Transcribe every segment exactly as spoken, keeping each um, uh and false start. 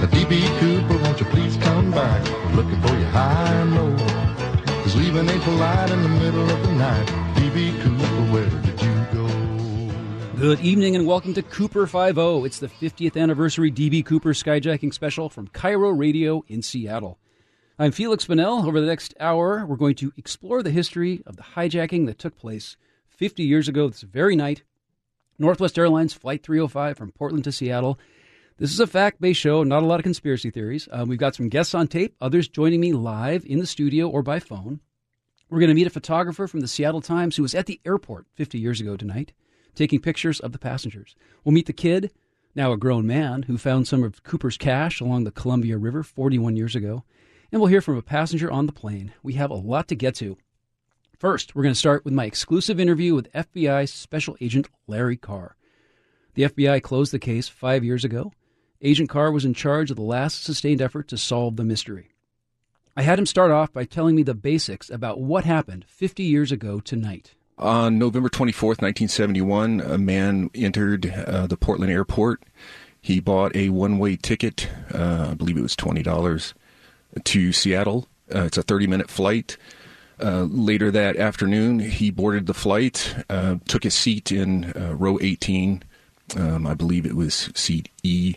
D B. Cooper, won't you please come back? Looking for you high and low. 'Cause leaving ain't polite in the middle of the night. D B. Cooper, where did you go? Good evening and welcome to Cooper five oh. It's the fiftieth anniversary D B. Cooper skyjacking special from Cairo Radio in Seattle. I'm Felix Bunnell. Over the next hour, we're going to explore the history of the hijacking that took place fifty years ago this very night. Northwest Airlines Flight three oh five from Portland to Seattle. This is a fact-based show, not a lot of conspiracy theories. Um, we've got some guests on tape, others joining me live in the studio or by phone. We're going to meet a photographer from the Seattle Times who was at the airport fifty years ago tonight, taking pictures of the passengers. We'll meet the kid, now a grown man, who found some of Cooper's cash along the Columbia River forty-one years ago. And we'll hear from a passenger on the plane. We have a lot to get to. First, we're going to start with my exclusive interview with F B I Special Agent Larry Carr. The F B I closed the case five years ago. Agent Carr was in charge of the last sustained effort to solve the mystery. I had him start off by telling me the basics about what happened fifty years ago tonight. On November twenty-fourth, nineteen seventy-one, a man entered uh, the Portland airport. He bought a one-way ticket, uh, I believe it was twenty dollars, to Seattle. Uh, it's a thirty-minute flight. Uh, later that afternoon, he boarded the flight, uh, took his seat in uh, row eighteen. Um, I believe it was seat E.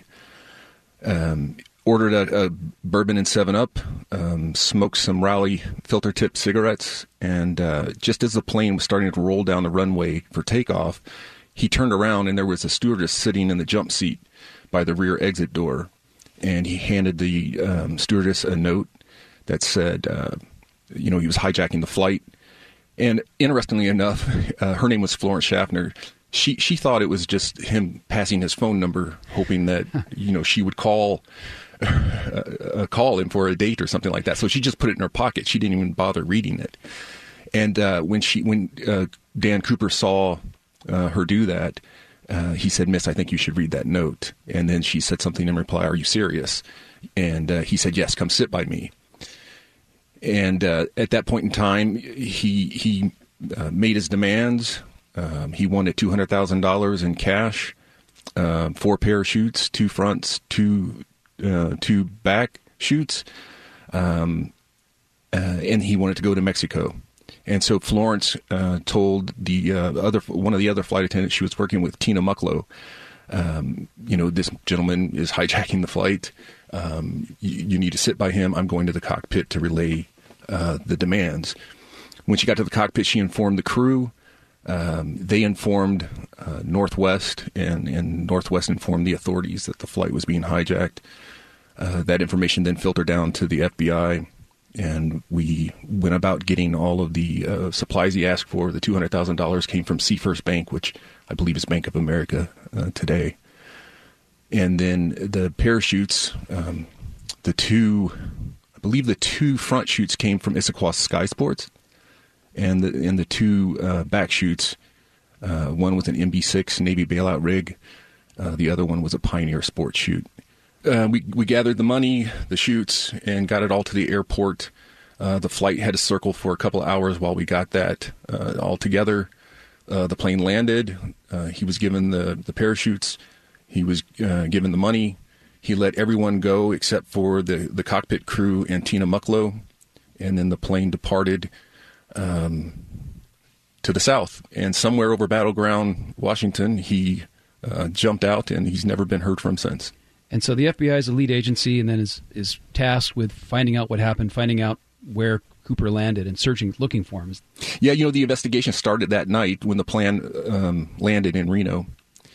Um, ordered a, a bourbon and seven up, um, smoked some Raleigh filter-tip cigarettes, and uh, just as the plane was starting to roll down the runway for takeoff, he turned around and there was a stewardess sitting in the jump seat by the rear exit door, and he handed the um, stewardess a note that said, uh, you know, he was hijacking the flight. And interestingly enough, uh, her name was Florence Schaffner. She she thought it was just him passing his phone number, hoping that, you know, she would call uh, call him for a date or something like that. So she just put it in her pocket. She didn't even bother reading it. And uh, when she when uh, Dan Cooper saw uh, her do that, uh, he said, "Miss, I think you should read that note." And then she said something in reply, "Are you serious?" And uh, he said, "Yes, come sit by me." And uh, at that point in time, he he uh, made his demands. Um, he wanted two hundred thousand dollars in cash, uh, four parachutes, two fronts, two uh, two back chutes, um, uh, and he wanted to go to Mexico. And so Florence uh, told the uh, other one of the other flight attendants she was working with, Tina Mucklow, um, you know, this gentleman is hijacking the flight. Um, you, you need to sit by him. I'm going to the cockpit to relay uh, the demands. When she got to the cockpit, she informed the crew. Um, they informed uh, Northwest, and, and Northwest informed the authorities that the flight was being hijacked. Uh, that information then filtered down to the F B I, and we went about getting all of the uh, supplies he asked for. The two hundred thousand dollars came from Seafirst Bank, which I believe is Bank of America uh, today. And then the parachutes, um, the two, I believe the two front chutes came from Issaquah Sky Sports. And the and the two uh, back chutes, uh, one was an M B six Navy bailout rig, uh, the other one was a Pioneer Sport chute. Uh, we we gathered the money, the chutes, and got it all to the airport. Uh, the flight had to circle for a couple of hours while we got that uh, all together. Uh, the plane landed. Uh, he was given the, the parachutes. He was uh, given the money. He let everyone go except for the, the cockpit crew and Tina Mucklow. And then the plane departed Um, to the south, and somewhere over Battleground, Washington, he uh, jumped out, and he's never been heard from since. And so the F B I is a lead agency, and then is is tasked with finding out what happened, finding out where Cooper landed, and searching, looking for him. Yeah, you know, the investigation started that night when the plane um, landed in Reno,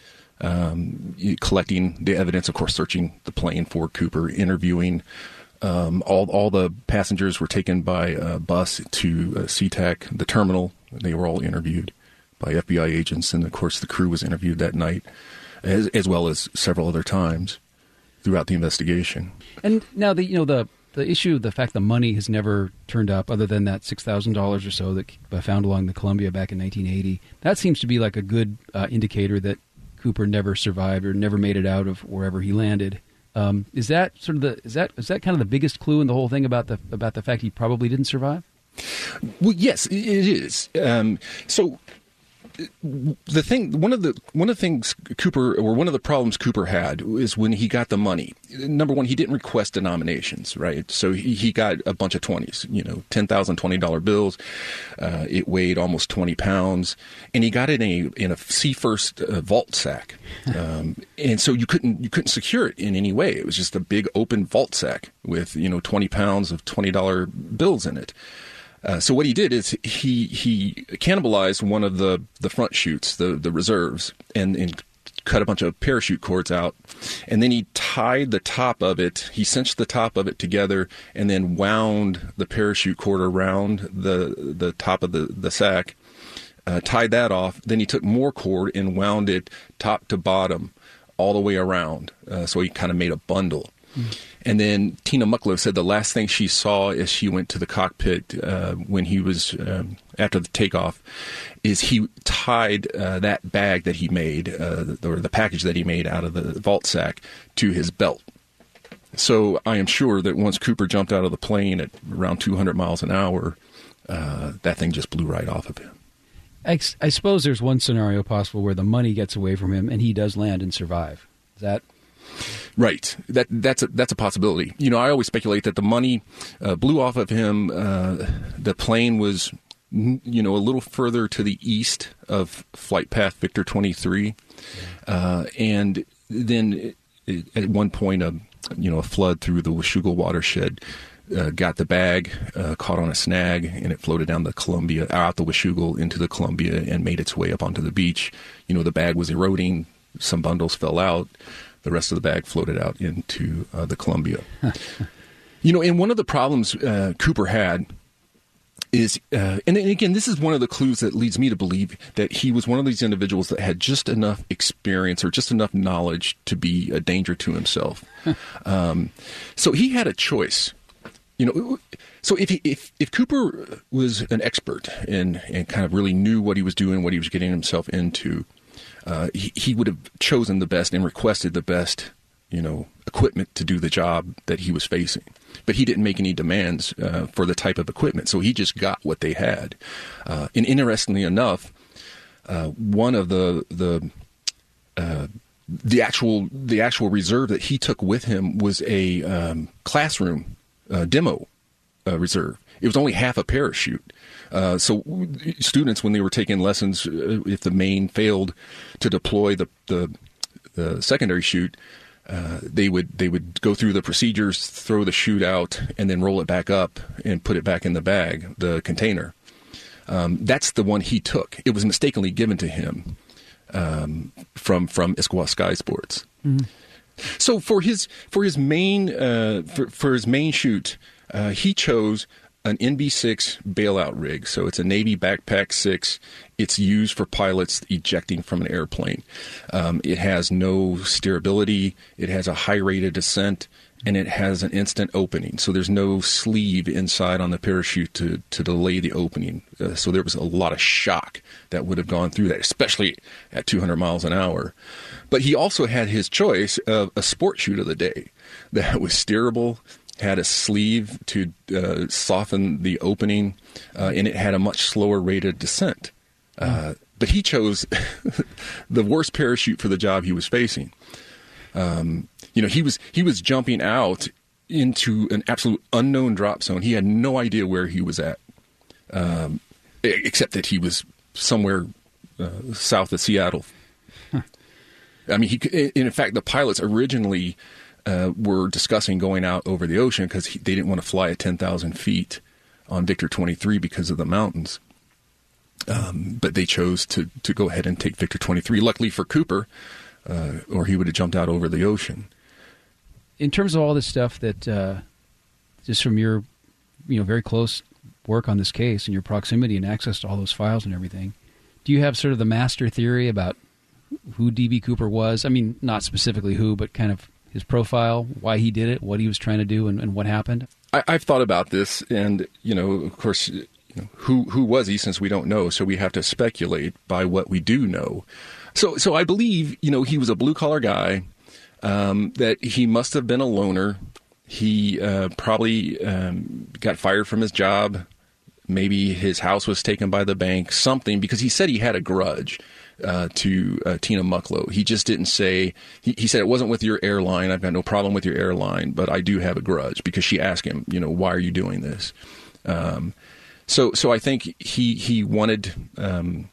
um, collecting the evidence, of course, searching the plane for Cooper, interviewing. Um, all all the passengers were taken by uh, bus to uh, SeaTac, the terminal. They were all interviewed by F B I agents, and of course the crew was interviewed that night, as, as well as several other times throughout the investigation. And now the you know the the issue, the fact the money has never turned up, other than that six thousand dollars or so that I found along the Columbia back in nineteen eighty. That seems to be like a good uh, indicator that Cooper never survived or never made it out of wherever he landed. Um, is that sort of the is that is that kind of the biggest clue in the whole thing about the about the fact he probably didn't survive? Well, yes, it is. Um, so the thing, one of the one of the things Cooper, or one of the problems Cooper had is when he got the money. Number one, he didn't request denominations, right? So he, he got a bunch of twenties, you know, ten thousand twenty dollar bills. Uh, it weighed almost twenty pounds, and he got it in a in a Sea First uh, vault sack, um, and so you couldn't you couldn't secure it in any way. It was just a big open vault sack with, you know, twenty pounds of twenty dollar bills in it. Uh, so what he did is he he cannibalized one of the, the front chutes, the, the reserves, and, and cut a bunch of parachute cords out. And then he tied the top of it, he cinched the top of it together, and then wound the parachute cord around the the top of the, the sack, uh, tied that off. Then he took more cord and wound it top to bottom all the way around. Uh, so he kind of made a bundle. Mm. And then Tina Mucklow said the last thing she saw as she went to the cockpit uh, when he was, um, after the takeoff, is he tied uh, that bag that he made, uh, or the package that he made out of the vault sack, to his belt. So I am sure that once Cooper jumped out of the plane at around two hundred miles an hour, uh, that thing just blew right off of him. I, I suppose there's one scenario possible where the money gets away from him and he does land and survive. Is that... Right. That that's a, that's a possibility. You know, I always speculate that the money uh, blew off of him. Uh, the plane was, you know, a little further to the east of flight path Victor twenty-three, uh, and then it, it, at one point, a you know a flood through the Washougal watershed uh, got the bag uh, caught on a snag, and it floated down the Columbia, out the Washougal into the Columbia, and made its way up onto the beach. You know, the bag was eroding. Some bundles fell out. The rest of the bag floated out into uh, the Columbia. You know, and one of the problems uh, Cooper had is, uh, and, and again, this is one of the clues that leads me to believe that he was one of these individuals that had just enough experience or just enough knowledge to be a danger to himself. um, so he had a choice. You know, so if he, if if Cooper was an expert and and kind of really knew what he was doing, what he was getting himself into, Uh, he, he would have chosen the best and requested the best, you know, equipment to do the job that he was facing. But he didn't make any demands uh, for the type of equipment, so he just got what they had. Uh, and interestingly enough, uh, one of the the uh, the actual the actual reserve that he took with him was a um, classroom uh, demo uh, reserve. It was only half a parachute. Uh, so students, when they were taking lessons, uh, if the main failed to deploy the the, the secondary chute, uh, they would they would go through the procedures, throw the chute out, and then roll it back up and put it back in the bag, the container. Um, that's the one he took. It was mistakenly given to him um, from from Issaquah Sky Sports. Mm-hmm. So for his for his main uh, for, for his main chute, uh, he chose an N B six bailout rig. So it's a Navy Backpack six. It's used for pilots ejecting from an airplane. Um, it has no steerability. It has a high rate of descent, and it has an instant opening. So there's no sleeve inside on the parachute to, to delay the opening. Uh, so there was a lot of shock that would have gone through that, especially at two hundred miles an hour. But he also had his choice of a sport chute of the day that was steerable, had a sleeve to uh, soften the opening, uh, and it had a much slower rate of descent. Uh, but he chose the worst parachute for the job he was facing. Um, you know, he was he was jumping out into an absolute unknown drop zone. He had no idea where he was at, um, except that he was somewhere uh, south of Seattle. Huh. I mean, he, in fact, the pilots originally Uh, were discussing going out over the ocean because they didn't want to fly at ten thousand feet on Victor twenty-three because of the mountains. Um, but they chose to, to go ahead and take Victor twenty-three. Luckily for Cooper, uh, or he would have jumped out over the ocean. In terms of all this stuff that, uh, just from your, you know, very close work on this case and your proximity and access to all those files and everything, do you have sort of the master theory about who D B. Cooper was? I mean, not specifically who, but kind of his profile, why he did it, what he was trying to do, and, and what happened? I, I've thought about this, and, you know, of course, you know, who who was he, since we don't know, so we have to speculate by what we do know. So so I believe, you know, he was a blue-collar guy, um, that he must have been a loner. He uh, probably um, got fired from his job, maybe his house was taken by the bank, something, because he said he had a grudge uh, to uh, Tina Mucklow. He just didn't say, he, he said, it wasn't with your airline. I've got no problem with your airline, but I do have a grudge, because she asked him, you know, why are you doing this? Um, so, so I think he, he wanted, um,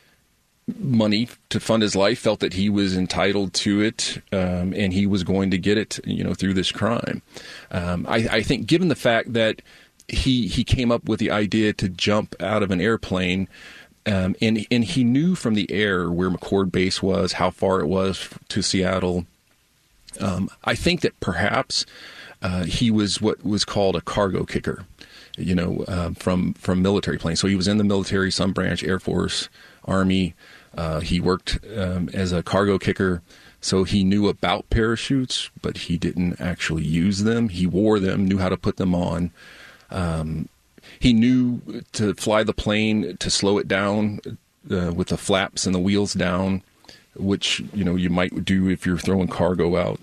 money to fund his life, felt that he was entitled to it, um, and he was going to get it, you know, through this crime. Um, I, I think given the fact that he he came up with the idea to jump out of an airplane, um, and and he knew from the air where McChord Base was, how far it was to Seattle. Um, I think that perhaps uh, he was what was called a cargo kicker, you know, uh, from from military planes. So he was in the military, some branch, Air Force, Army. Uh, he worked um, as a cargo kicker, so he knew about parachutes, but he didn't actually use them. He wore them, knew how to put them on. Um, he knew to fly the plane, to slow it down uh, with the flaps and the wheels down, which, you know, you might do if you're throwing cargo out,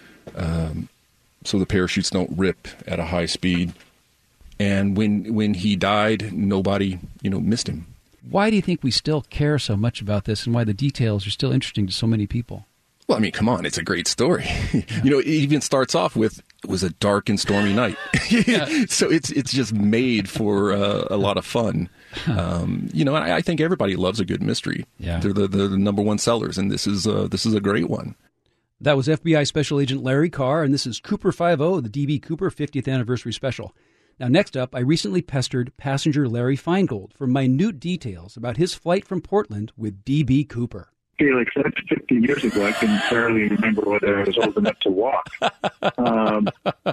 um, so the parachutes don't rip at a high speed. And when when he died, nobody, you know, missed him. Why do you think we still care so much about this, and why the details are still interesting to so many people? Well, I mean, come on, it's a great story. Yeah. You know, it even starts off with, it was a dark and stormy night. Yeah. So it's it's just made for uh, a lot of fun. Um, you know, I, I think everybody loves a good mystery. Yeah. They're the, the, the number one sellers, and this is uh, this is a great one. That was F B I Special Agent Larry Carr, and this is Cooper five oh, the D B Cooper fiftieth Anniversary Special. Now, next up, I recently pestered passenger Larry Feingold for minute details about his flight from Portland with D B Cooper. Felix, that's fifty years ago. I can barely remember whether I was old enough to walk. Um,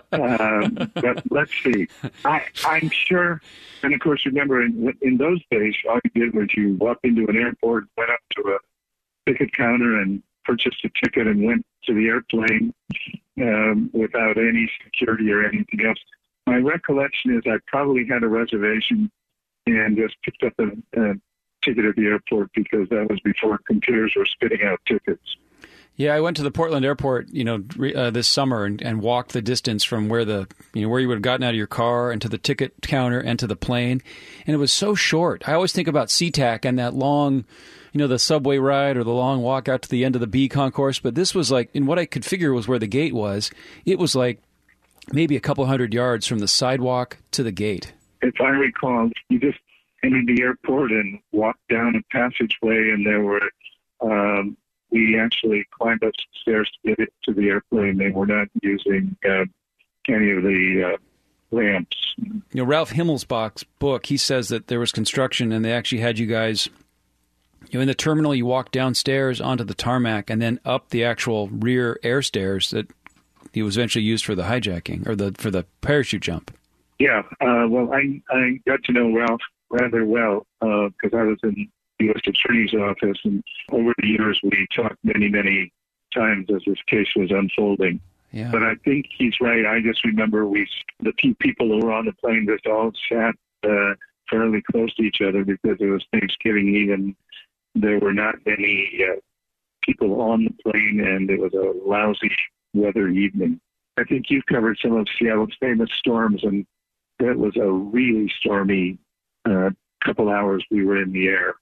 um, but let's see. I, I'm sure, and of course, remember, in, in those days, all you did was you walked into an airport, went up to a ticket counter and purchased a ticket and went to the airplane um, without any security or anything else. My recollection is I probably had a reservation and just picked up a, a ticket at the airport, because that was before computers were spitting out tickets. Yeah, I went to the Portland airport, you know, uh, this summer and, and walked the distance from where the, you know, where you would have gotten out of your car and to the ticket counter and to the plane. And it was so short. I always think about SeaTac and that long, you know, the subway ride or the long walk out to the end of the B concourse. But this was like, in what I could figure was where the gate was, it was like maybe a couple hundred yards from the sidewalk to the gate. If I recall, you just entered the airport and walked down a passageway, and there were, um, we actually climbed up the stairs to get it to the airplane. They were not using uh, any of the uh, ramps. You know, Ralph Himmelsbach's book, he says that there was construction and they actually had you guys, you know, in the terminal, you walk downstairs onto the tarmac and then up the actual rear air stairs that he was eventually used for the hijacking or the for the parachute jump. Yeah, uh, well, I I got to know Ralph rather well because uh, I was in the U S Attorney's office, and over the years we talked many, many times as this case was unfolding. Yeah. But I think he's right. I just remember we, the few people who were on the plane, just all sat uh, fairly close to each other because it was Thanksgiving Eve, and there were not many uh, people on the plane, and it was a lousy weather evening. I think you've covered some of Seattle's famous storms, and that was a really stormy uh, couple hours we were in the air.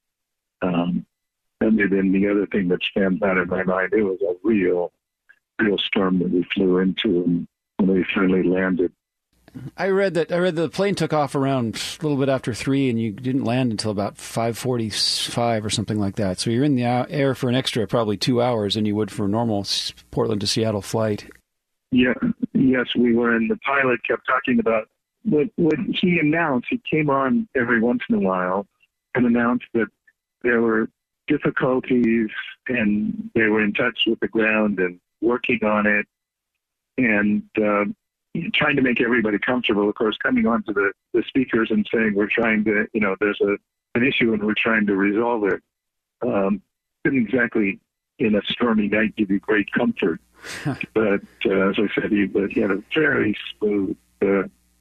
Um, and then the other thing that stands out in my mind, it was a real, real storm that we flew into when we finally landed. I read that I read the plane took off around a little bit after three, and you didn't land until about five forty-five or something like that. So you're in the air for an extra probably two hours than you would for a normal Portland to Seattle flight. Yeah, yes, we were. And the pilot kept talking about what, what he announced. He came on every once in a while and announced that there were difficulties, and they were in touch with the ground and working on it, and uh, trying to make everybody comfortable. Of course, coming onto the, the speakers and saying we're trying to, you know, there's a an issue and we're trying to resolve it. Um, didn't exactly, in a stormy night, give you great comfort. But uh, as I said, he, but he had a very smooth uh,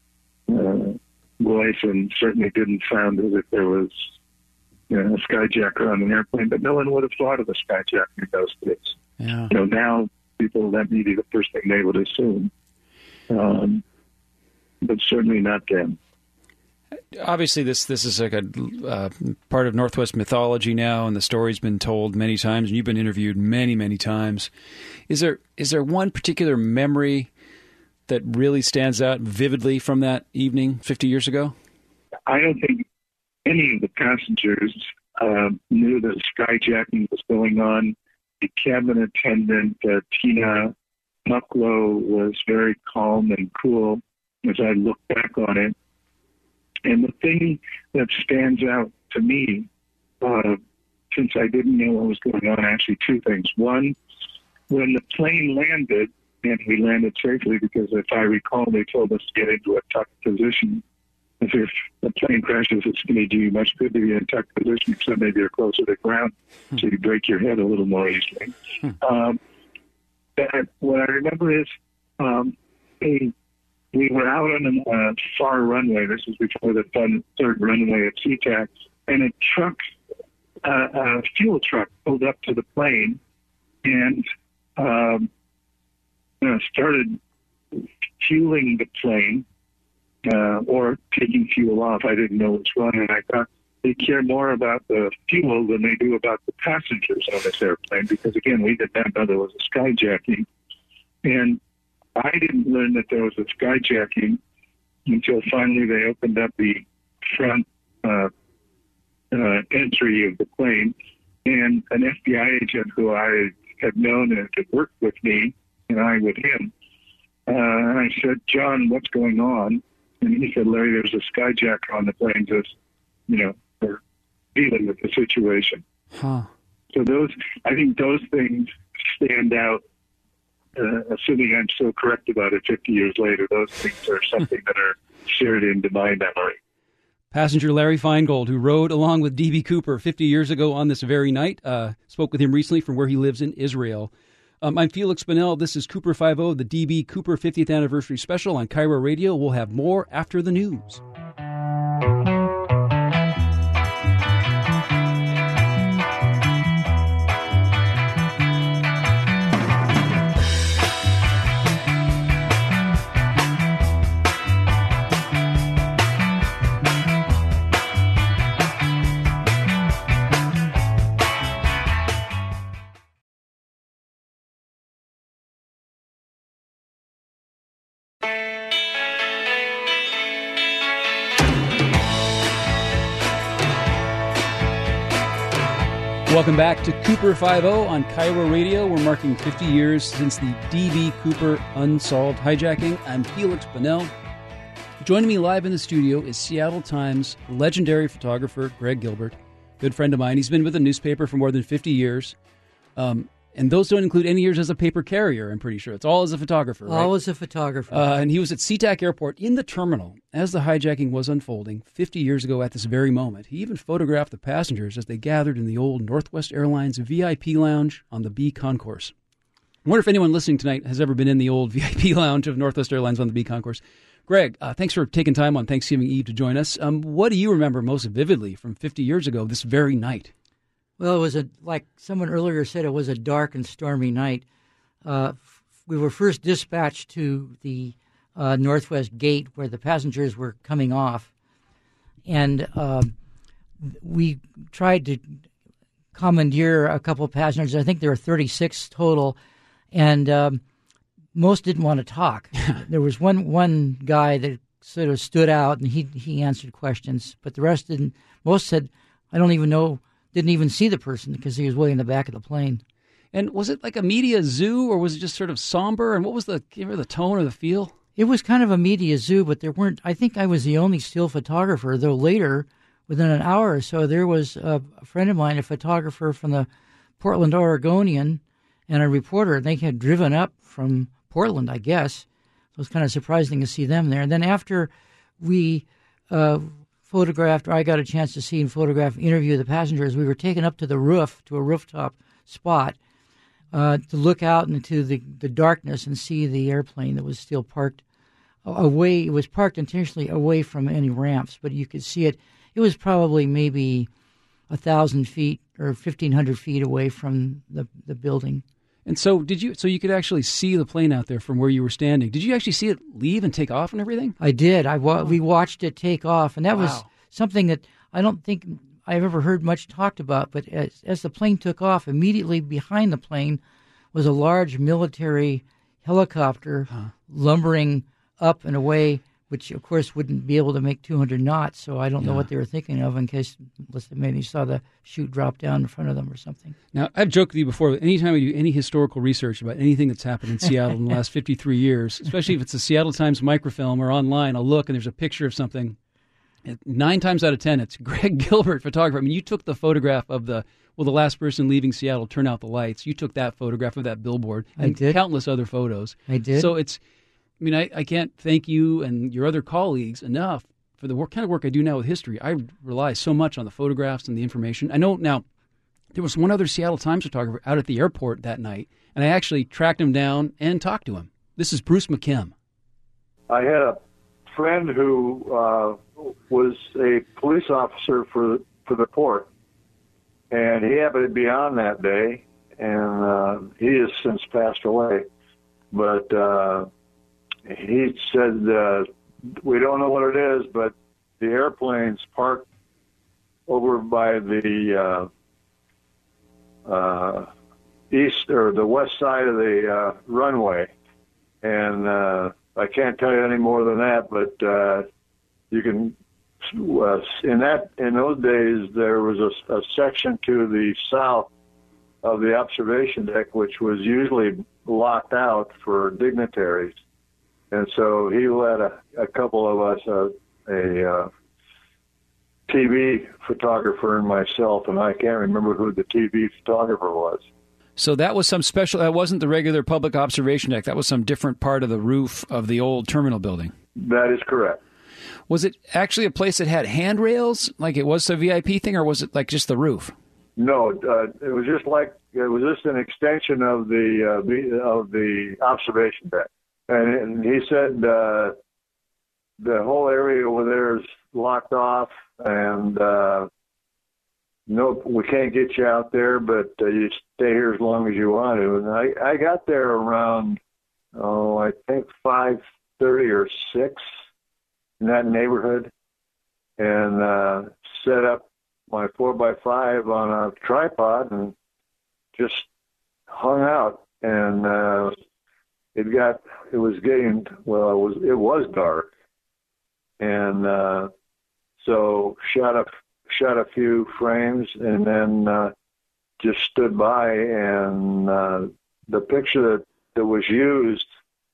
uh, voice, and certainly didn't sound as if there was, you know, a skyjacker on an airplane. But no one would have thought of a skyjacker in those days. Yeah. You know, now people, that may be the first thing they would assume. Um, but certainly not then. Obviously, this this is like a uh, part of Northwest mythology now, and the story's been told many times, and you've been interviewed many, many times. Is there is there one particular memory that really stands out vividly from that evening fifty years ago? I don't think any of the passengers uh, knew that skyjacking was going on. The cabin attendant, uh, Tina Mucklow, was very calm and cool as I look back on it. And the thing that stands out to me, uh, since I didn't know what was going on, actually two things. One, when the plane landed, and we landed safely because if I recall, they told us to get into a tucked position. As if the plane crashes, it's going to do you much good to be in a tucked position, except maybe you're closer to the ground, so you break your head a little more easily. Um, that, what I remember is um, a we were out on a uh, far runway. This was before the fun, third runway at SeaTac, and a truck, uh, a fuel truck, pulled up to the plane and um, uh, started fueling the plane uh, or taking fuel off. I didn't know which one, and I thought they care more about the fuel than they do about the passengers on this airplane because, again, we did not know there was a skyjacking. And I didn't learn that there was a skyjacking until finally they opened up the front uh, uh, entry of the plane, and an F B I agent who I had known and had worked with me, and I with him, uh, I said, "John, what's going on?" And he said, "Larry, there's a skyjacker on the plane, just, you know, we're dealing with the situation." Huh. So those, I think those things stand out. Uh, assuming I'm so correct about it fifty years later, those things are something that are shared into my memory. Passenger Larry Feingold, who rode along with D B. Cooper fifty years ago on this very night, uh, spoke with him recently from where he lives in Israel. Um, I'm Felix Bunnell. This is Cooper Five-O, the D B. Cooper fiftieth Anniversary Special on Cairo Radio. We'll have more after the news. Welcome back to Cooper Five-O on Cairo Radio. We're marking fifty years since the D B. Cooper unsolved hijacking. I'm Felix Bunnell. Joining me live in the studio is Seattle Times legendary photographer Greg Gilbert, good friend of mine. He's been with the newspaper for more than fifty years. Um, and those don't include any years as a paper carrier, I'm pretty sure. It's all as a photographer, right? All as a photographer. Uh, and he was at SeaTac Airport in the terminal as the hijacking was unfolding fifty years ago at this very moment. He even photographed the passengers as they gathered in the old Northwest Airlines V I P lounge on the B concourse. I wonder if anyone listening tonight has ever been in the old V I P lounge of Northwest Airlines on the B concourse. Greg, uh, thanks for taking time on Thanksgiving Eve to join us. Um, what do you remember most vividly from fifty years ago this very night? Well, it was a like someone earlier said, it was a dark and stormy night. Uh, we were first dispatched to the uh, Northwest Gate where the passengers were coming off, and uh, we tried to commandeer a couple of passengers. I think there were thirty-six total, and um, most didn't want to talk. There was one one guy that sort of stood out, and he he answered questions, but the rest didn't. Most said, "I don't even know." Didn't even see the person because he was way in the back of the plane. And was it like a media zoo, or was it just sort of somber? And what was the give her the tone or the feel? It was kind of a media zoo, but there weren't. I think I was the only still photographer. Though later, within an hour or so, there was a, a friend of mine, a photographer from the Portland Oregonian, and a reporter. They had driven up from Portland, I guess. It was kind of surprising to see them there. And then after we uh, photographed, or I got a chance to see and photograph, interview the passengers, we were taken up to the roof, to a rooftop spot, uh, to look out into the, the darkness and see the airplane that was still parked away. It was parked intentionally away from any ramps, but you could see it. It was probably maybe a thousand feet or fifteen hundred feet away from the, the building. And so did you? So you could actually see the plane out there from where you were standing. Did you actually see it leave and take off and everything? I did. I wa- we watched it take off, and that Wow. was something that I don't think I've ever heard much talked about. But as, as the plane took off, immediately behind the plane was a large military helicopter Huh. lumbering up and away, which of course wouldn't be able to make two hundred knots. So I don't know Yeah. what they were thinking of in case unless they maybe saw the chute drop down in front of them or something. Now, I've joked with you before, but anytime we do any historical research about anything that's happened in Seattle in the last fifty-three years, especially if it's a Seattle Times microfilm or online, I'll look and there's a picture of something. Nine times out of ten, it's Greg Gilbert, photographer. I mean, you took the photograph of the, well, the last person leaving Seattle, turn out the lights. You took that photograph of that billboard I and did. countless other photos. I did. So it's, I mean, I, I can't thank you and your other colleagues enough for the work, kind of work I do now with history. I rely so much on the photographs and the information. I know now there was one other Seattle Times photographer out at the airport that night, and I actually tracked him down and talked to him. This is Bruce McKim. I had a friend who uh, was a police officer for for the port, and he happened to be on that day, and uh, he has since passed away. But uh, he said, uh, we don't know what it is, but the airplane's parked over by the uh, uh, east or the west side of the uh, runway, and uh, I can't tell you any more than that, but uh, you can. Uh, in that in those days, there was a, a section to the south of the observation deck, which was usually locked out for dignitaries, and so he let a, a couple of us, uh, a uh, T V photographer and myself, and I can't remember who the T V photographer was. So that was some special, that wasn't the regular public observation deck. That was some different part of the roof of the old terminal building. That is correct. Was it actually a place that had handrails, like it was a V I P thing, or was it like just the roof? No, uh, it was just like, it was just an extension of the, uh, the of the observation deck. And, and he said uh, the whole area over there is locked off, and uh, no, we can't get you out there, but uh, you stay here as long as you want to. And I, I got there around, oh, I think five thirty or six in that neighborhood, and uh, set up my four by five on a tripod and just hung out. And uh, it got, it was getting, well, it was, it was dark, and uh, so shot a shot a few frames, and then uh, just stood by, and uh, the picture that, that was used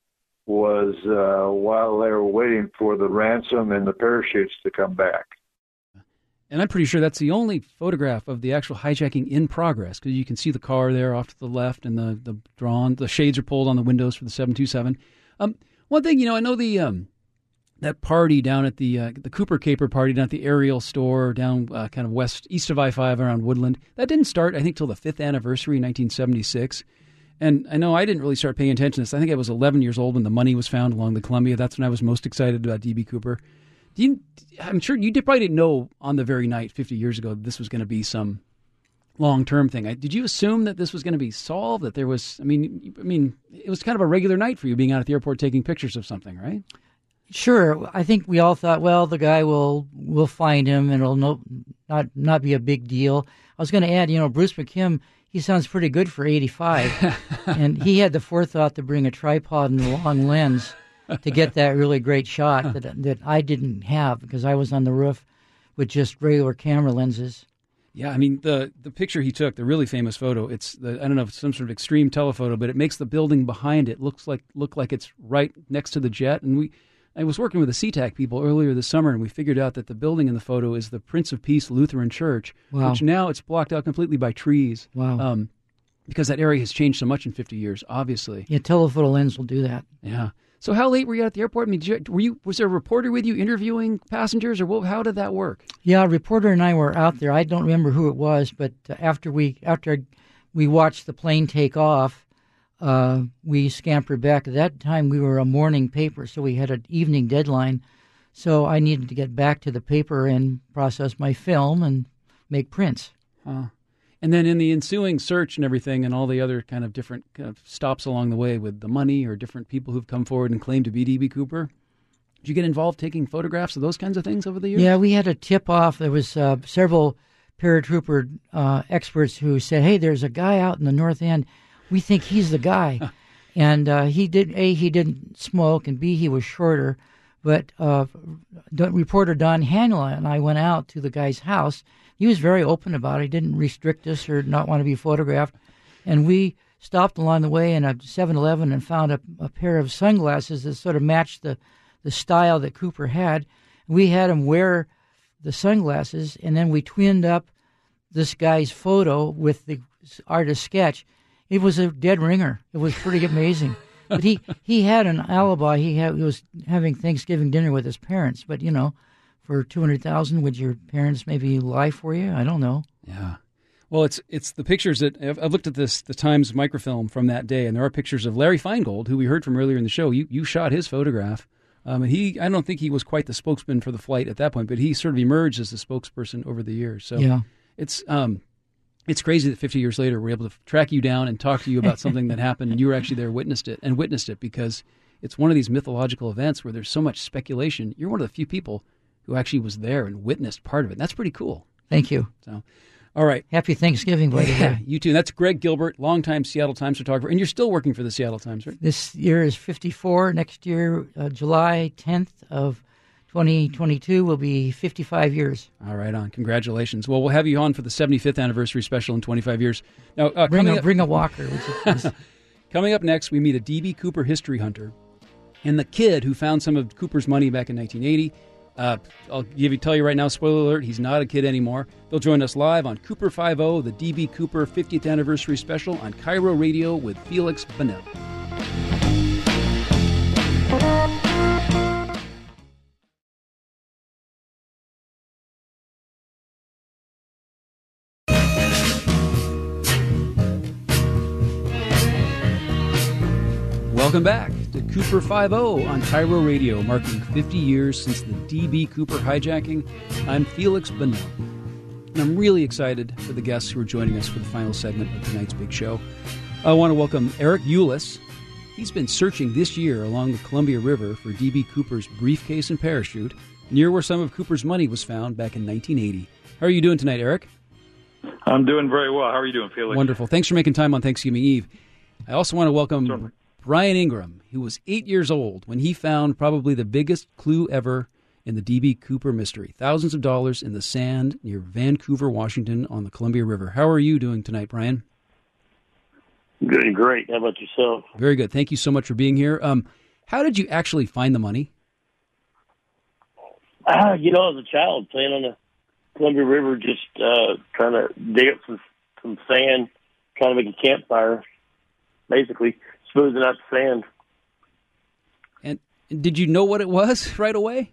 was uh, while they were waiting for the ransom and the parachutes to come back. And I'm pretty sure that's the only photograph of the actual hijacking in progress, because you can see the car there off to the left, and the, the drawn, the shades are pulled on the windows for the seven two seven. Um, one thing, you know, I know the um, that party down at the uh, the Cooper Caper party down at the Ariel store down uh, kind of west east of I five around Woodland. That didn't start, I think, till the fifth anniversary in nineteen seventy-six. And I know I didn't really start paying attention to this. I think I was eleven years old when the money was found along the Columbia. That's when I was most excited about D B. Cooper. Do you, I'm sure you did, probably didn't know on the very night fifty years ago that this was going to be some long-term thing. I, did you assume that this was going to be solved, that there was, I mean, I mean, it was kind of a regular night for you being out at the airport taking pictures of something, right? Sure. I think we all thought, well, the guy will will find him, and it'll no, not not be a big deal. I was going to add, you know, Bruce McKim, he sounds pretty good for eighty-five, and he had the forethought to bring a tripod and a long lens to get that really great shot that that I didn't have, because I was on the roof with just regular camera lenses. Yeah, I mean, the the picture he took, the really famous photo, it's, the, I don't know if it's some sort of extreme telephoto, but it makes the building behind it looks like look like it's right next to the jet. And we, I was working with the SeaTac people earlier this summer, and we figured out that the building in the photo is the Prince of Peace Lutheran Church, Wow. which now it's blocked out completely by trees. Wow. Um, because that area has changed so much in fifty years, obviously. Yeah, telephoto lens will do that. Yeah. So how late were you at the airport? I mean, did you, were you, was there a reporter with you interviewing passengers, or what, how did that work? Yeah, a reporter and I were out there. I don't remember who it was, but after we after we watched the plane take off, uh, we scampered back. At that time, we were a morning paper, so we had an evening deadline. So I needed to get back to the paper and process my film and make prints. Uh, And then in the ensuing search and everything and all the other kind of different kind of stops along the way with the money or different people who've come forward and claimed to be D B. Cooper, did you get involved taking photographs of those kinds of things over the years? Yeah, we had a tip-off. There was uh, several paratrooper uh, experts who said, hey, there's a guy out in the North End. We think he's the guy. And uh, he did, A, he didn't smoke, and B, he was shorter. But uh, reporter Don Hanlon and I went out to the guy's house. He was very open about it. He didn't restrict us or not want to be photographed. And we stopped along the way in a seven eleven and found a, a pair of sunglasses that sort of matched the, the style that Cooper had. We had him wear the sunglasses, and then we twinned up this guy's photo with the artist's sketch. It was a dead ringer. It was pretty amazing. But he, he had an alibi. He, had, he was having Thanksgiving dinner with his parents. But, you know, for two hundred thousand dollars, would your parents maybe lie for you? I don't know. Yeah. Well, it's it's the pictures that I've, I've looked at this, the Times microfilm from that day, and there are pictures of Larry Feingold, who we heard from earlier in the show. You you shot his photograph. Um, and he, I don't think he was quite the spokesman for the flight at that point, but he sort of emerged as the spokesperson over the years. So yeah. it's um, it's crazy that fifty years later we're able to track you down and talk to you about something that happened, and you were actually there, witnessed it, and witnessed it because it's one of these mythological events where there's so much speculation. You're one of the few people who actually was there and witnessed part of it. And that's pretty cool. Thank you. So, all right. Happy Thanksgiving, by the Yeah, way. you too. And that's Greg Gilbert, longtime Seattle Times photographer, and you're still working for the Seattle Times, right? This year is fifty-four. Next year, uh, July tenth of twenty twenty-two, will be fifty-five years. All right, on. Congratulations. Well, we'll have you on for the seventy-fifth anniversary special in twenty-five years. Now, uh, bring a up, bring a walker. Which is, coming up next, we meet a D B. Cooper history hunter and the kid who found some of Cooper's money back in nineteen eighty. Uh, I'll give you tell you right now, spoiler alert, he's not a kid anymore. They'll join us live on Cooper five oh, the D B. Cooper fiftieth anniversary special on Cairo Radio with Felix Bonnell. Welcome back to Cooper five oh on Cairo Radio, marking fifty years since the D B. Cooper hijacking. I'm Felix Bonnell, and I'm really excited for the guests who are joining us for the final segment of tonight's big show. I want to welcome Eric Eulis. He's been searching this year along the Columbia River for D B. Cooper's briefcase and parachute, near where some of Cooper's money was found back in nineteen eighty. How are you doing tonight, Eric? I'm doing very well. How are you doing, Felix? Wonderful. Thanks for making time on Thanksgiving Eve. I also want to welcome Certainly. Brian Ingram, who was eight years old when he found probably the biggest clue ever in the D B. Cooper mystery. Thousands of dollars in the sand near Vancouver, Washington on the Columbia River. How are you doing tonight, Brian? Doing great. How about yourself? Very good. Thank you so much for being here. Um, how did you actually find the money? Uh, you know, as a child, playing on the Columbia River, just uh, trying to dig up some, some sand, trying to make a campfire, basically. Smoothing out the sand. And did you know what it was right away?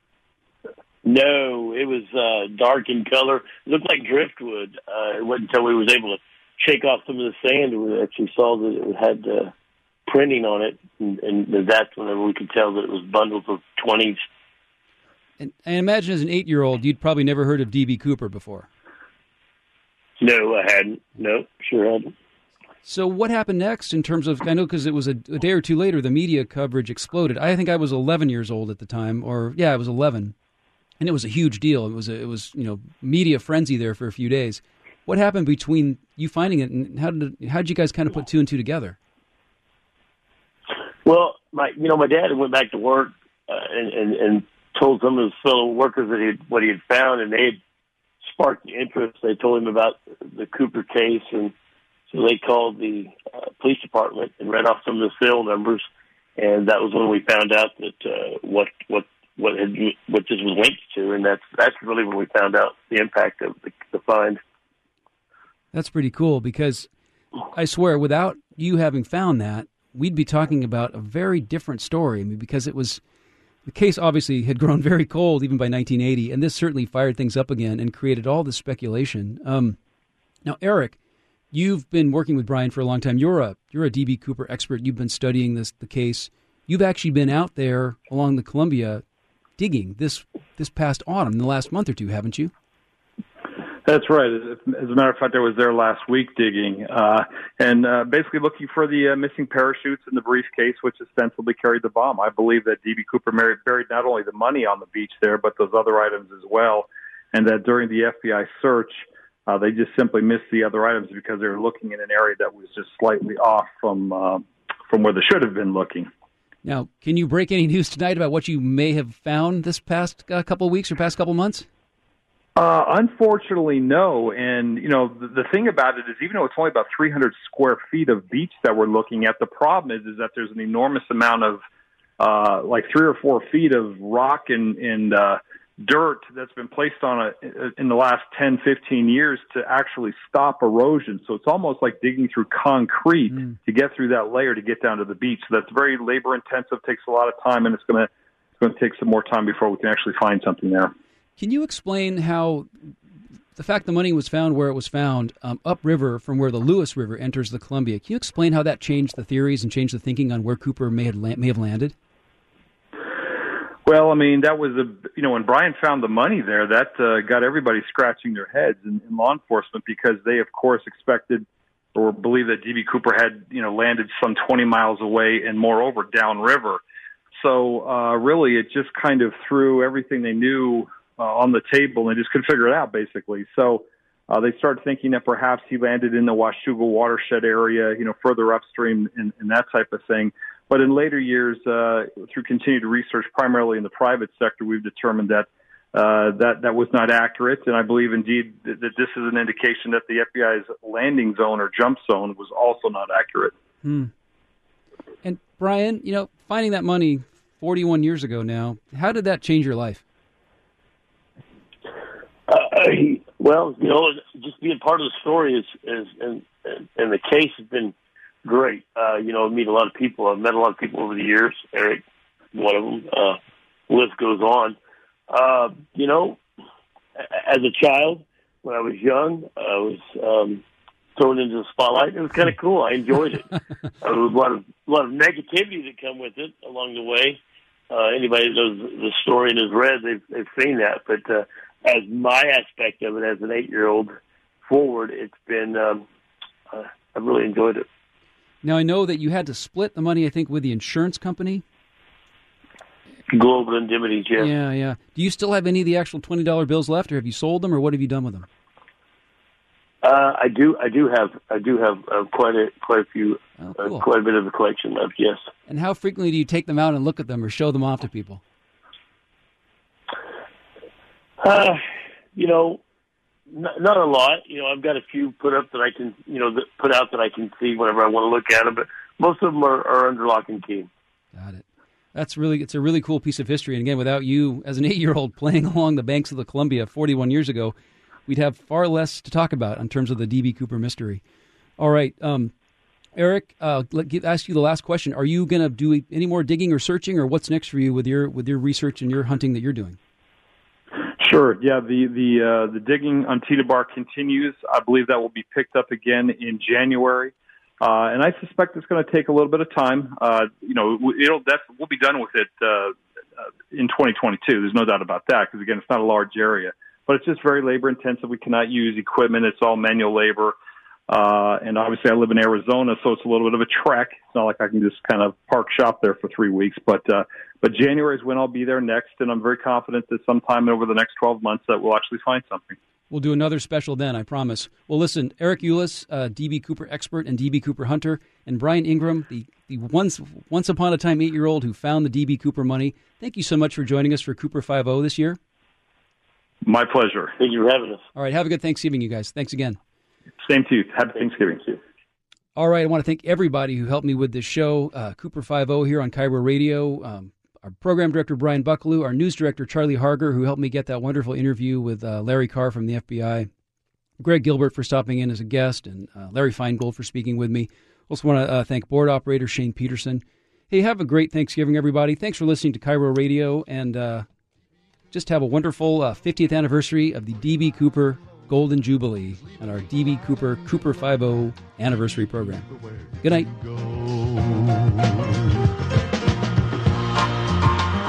No, it was uh, dark in color. It looked like driftwood. Uh, it wasn't until we was able to shake off some of the sand we actually saw that it had uh, printing on it, and, and that's whenever we could tell that it was bundles of twenties. And I imagine as an eight-year-old, you'd probably never heard of D B. Cooper before. No, I hadn't. No, sure hadn't. So what happened next in terms of, I know because it was a, a day or two later, the media coverage exploded. I think I was eleven years old at the time, or yeah, I was eleven. And it was a huge deal. It was, a, it was you know, media frenzy there for a few days. What happened between you finding it and how did, how did you guys kind of put two and two together? Well, my, you know, my dad went back to work uh, and, and, and told some of his fellow workers that he had, what he had found, and they had sparked the interest. They told him about the Cooper case, and so they called the uh, police department and read off some of the serial numbers, and that was when we found out that uh, what what what had what this was linked to, and that's that's really when we found out the impact of the, the find. That's pretty cool because I swear, without you having found that, we'd be talking about a very different story. I mean, because it was the case obviously had grown very cold even by nineteen eighty, and this certainly fired things up again and created all this speculation. Um, now, Eric, you've been working with Brian for a long time. You're a you're a D B. Cooper expert. You've been studying this the case. You've actually been out there along the Columbia digging this this past autumn, the last month or two, haven't you? That's right. As a matter of fact, I was there last week digging uh, and uh, basically looking for the uh, missing parachutes in the briefcase, which ostensibly carried the bomb. I believe that D B. Cooper buried not only the money on the beach there, but those other items as well, and that during the F B I search, uh, they just simply missed the other items because they were looking in an area that was just slightly off from uh, from where they should have been looking. Now, can you break any news tonight about what you may have found this past uh, couple of weeks or past couple of months? Uh, unfortunately, no. And, you know, the, the thing about it is even though it's only about three hundred square feet of beach that we're looking at, the problem is, is that there's an enormous amount of, uh, like three or four feet of rock and, and uh, dirt that's been placed on it in the last ten, fifteen years to actually stop erosion. So it's almost like digging through concrete mm. to get through that layer to get down to the beach. So that's very labor intensive, takes a lot of time, and it's going to it's going to take some more time before we can actually find something there. Can you explain how the fact the money was found where it was found, um, upriver from where the Lewis River enters the Columbia, can you explain how that changed the theories and changed the thinking on where Cooper may have, may have landed? Well, I mean, that was a, you know, when Brian found the money there, that uh, got everybody scratching their heads in, in law enforcement because they, of course, expected or believed that D B. Cooper had, you know, landed some twenty miles away and moreover downriver. So uh, really it just kind of threw everything they knew Uh, on the table, and they just couldn't figure it out, basically. So uh, they started thinking that perhaps he landed in the Washougal watershed area, you know, further upstream and, and that type of thing. But in later years, uh, through continued research, primarily in the private sector, we've determined that uh, that that was not accurate. And I believe, indeed, that, that this is an indication that the F B I's landing zone or jump zone was also not accurate. Hmm. And, Brian, you know, finding that money forty-one years ago now, how did that change your life? Uh, well, you know, just being part of the story is, is and, and the case has been great. Uh, you know, I meet a lot of people. I've met a lot of people over the years. Eric, one of them. Uh, list goes on. Uh, you know, as a child, when I was young, I was um, thrown into the spotlight. It was kind of cool. I enjoyed it. uh, there was a lot of a lot of negativity that come with it along the way. Uh, anybody that knows the story and has read, they've, they've seen that. But uh, as my aspect of it, as an eight-year-old forward, it's been, um, uh, I've really enjoyed it. Now, I know that you had to split the money, I think, with the insurance company. Global Indemnity, yeah. Yeah, yeah. Do you still have any of the actual twenty dollar bills left, or have you sold them, or what have you done with them? Uh, I do, I do have, I do have uh, quite a, quite a few, oh, cool. uh, quite a bit of the collection left. Yes. And how frequently do you take them out and look at them, or show them off to people? Uh, you know, n- not a lot. You know, I've got a few put up that I can, you know, that put out that I can see whenever I want to look at them. But most of them are, are under lock and key. Got it. That's really, it's a really cool piece of history. And again, without you as an eight-year-old playing along the banks of the Columbia forty-one years ago, we'd have far less to talk about in terms of the D B. Cooper mystery. All right. Um, Eric, uh, let me ask you the last question. Are you going to do any more digging or searching, or what's next for you with your with your research and your hunting that you're doing? Sure. Yeah, the the uh, the digging on Tita Bar continues. I believe that will be picked up again in January. Uh, and I suspect it's going to take a little bit of time. Uh, you know, it'll def- we'll be done with it uh, in twenty twenty-two. There's no doubt about that because, again, it's not a large area. But it's just very labor-intensive. We cannot use equipment. It's all manual labor. Uh, and obviously I live in Arizona, so it's a little bit of a trek. It's not like I can just kind of park shop there for three weeks. But uh, but January is when I'll be there next, and I'm very confident that sometime over the next twelve months that we'll actually find something. We'll do another special then, I promise. Well, listen, Eric Ulis, uh, D B. Cooper expert and D B. Cooper hunter, and Brian Ingram, the, the once once upon a time eight-year-old who found the D B. Cooper money. Thank you so much for joining us for Cooper five oh this year. My pleasure. Thank you for having us. All right, have a good Thanksgiving, you guys. Thanks again. Same to you. Happy Thanksgiving to you. All right, I want to thank everybody who helped me with this show. Uh, Cooper five oh here on Cairo Radio. Um, our program director, Brian Bucklew. Our news director, Charlie Harger, who helped me get that wonderful interview with uh, Larry Carr from the F B I. Greg Gilbert for stopping in as a guest, and uh, Larry Feingold for speaking with me. Also want to uh, thank board operator Shane Peterson. Hey, have a great Thanksgiving, everybody. Thanks for listening to Cairo Radio, and uh, just have a wonderful uh, fiftieth anniversary of the D B. Cooper Golden Jubilee and our D B. Cooper Cooper five oh anniversary program. Good night.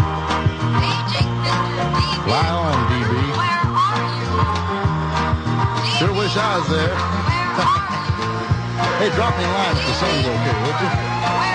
Fly on, D B. Where are you? Sure wish I was there. Hey, drop me a line if the sun's okay, would you?